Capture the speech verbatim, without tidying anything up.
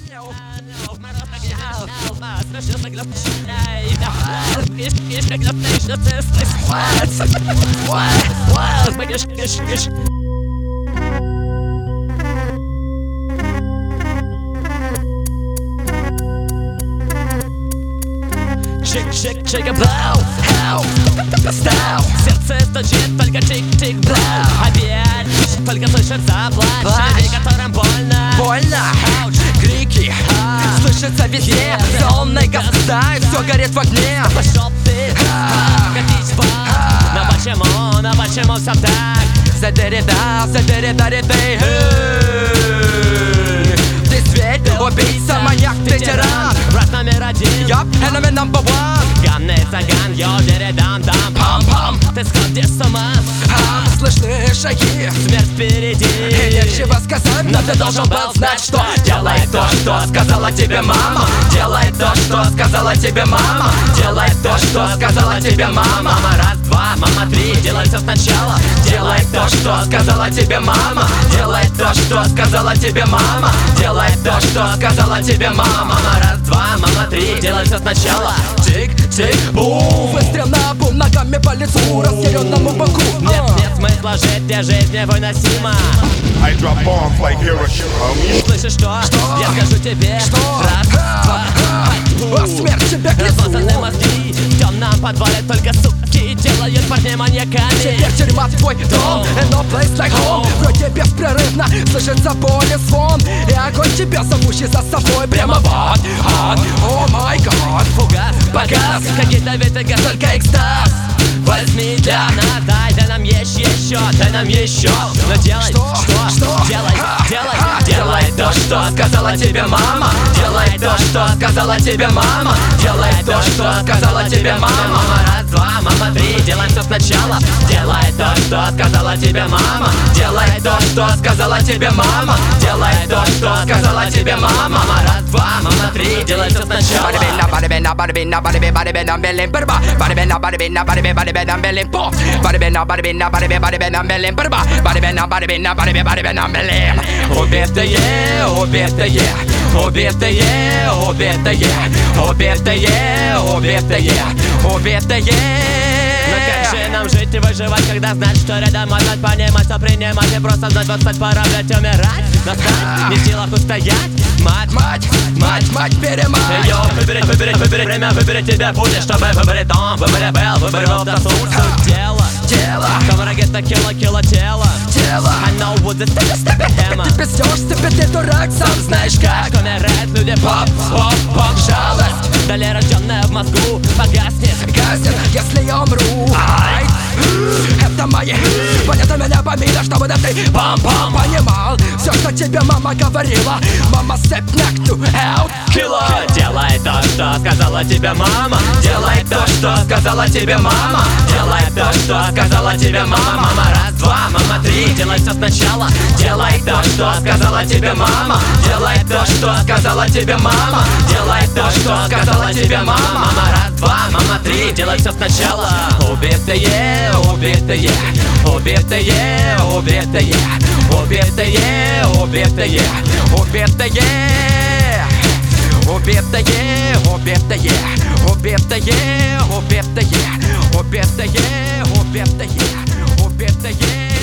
Чик-чик-чик-блау, хау, стау. Сердце стучит, только чик-чик-блау. Опять, только слышит заплач. Люди, которым больно. Больно, Ауч. крики слышатся везде. За умной газдай, все горит в огне. Пошел ты, катись в бак. Но почему, но почему все так? Задери-да, задери-дари-дэй. Ты зверь, убийца, маньяк, ветеран. Враг номер один. Yup, enemy number one. Ганный цаган, йо, дам-дам. Пам-пам. Ты сходишь с ума. А, слышны шаги, Смерть впереди. и нечего сказать, но ты должен был знать, что делай то, что сказала тебе мама. Делай то, что сказала тебе мама. Делай то, что сказала тебе мама. Мама, раз, два, мама, три, делай все сначала. Делай то, что сказала тебе мама. Делай то, что сказала тебе мама. Делай то, что сказала тебе мама. Мама, раз, два, мама, три, делай все сначала. Тик-тик, бум. Выстрел на бум, ногами по лицу, разъяренному боку. Нет, нет смысла жить, где жизнь невыносима. I drop bombs like Hiroshima. Слышишь что? Что? Я скажу тебе. Что? Раз, два, А, смерть тебе к размазаны лицу. мозги. В темном подвале только суки делают парней маньяками. Теперь тюрьма твой дом, and no place like home. Вроде беспрерывно слышится боль и звон. И огонь тебя зовущий за собой прямо в ад, ад. О май гад. Фугас, погас, какие-то ветры, только экстаз. Возьми для нас, дай, дай нам еще, еще, дай нам еще. Но делай, Что? что, Что? делай, делай, Делай то, что сказала тебе мама. Делай то, что сказала тебе мама. Делай то, что сказала тебе мама. Мама, раз, два, мама, три, делай все сначала. Делай то, что сказала тебе мама. Делай то, что сказала тебе мама. Делай то, что сказала тебе мама. Мама, раз, два, мама, три, делай все сначала. Барбина, барбина, барбина, барби, барбина, белин, барба. Барбина, барбина, барби, барбина, белин, по. Барбина, барбина, барби, барбина, белин, барба. Барбина, барбина, барби, барбина, белин. Убитые, убитые, убитые, убитые, убитые, убитые, убитые. Но как же нам жить и выживать, когда знать, что рядом отдать, понимать, что принимать и просто знать, вот стать, пора, блять, умирать. Настать, не в силах устоять. Мать, Мать, мать, мать, перемать. Йо, выбери, выбери, выбери время, выбери тебе путь, чтобы выбери дом, выбери Белл, выбери Волтасу. Суть дела, Тело, камарагета, кило, кило, тело. тело. I know what this is, step it, Ты пиздёшь, ты, ты дурак, сам знаешь как. Как умирают люди, поп, поп, поп. Жалость Далее рожденная в мозгу погаснет. газет, если я умру. Ай, это мои. Понятно меня помимо, чтобы да ты пам-пам понимал все, что тебе мама говорила. Мама said knock to out killer. Делай то, что сказала тебе мама. Делай то, что сказала тебе мама. Делай то, что сказала тебе мама. Мама, раз, два, мама, три, делай все сначала. Делай то, что сказала тебе мама. Делай то, что сказала тебе мама. Делай то, что сказала тебе мама. Мама, раз, два, мама, три, делай все сначала. Убитые, убитые, убитые, убитые, убитые, убитые, убитые, убитые, убитые, убитые, убитые, убитые, убитые, убитые.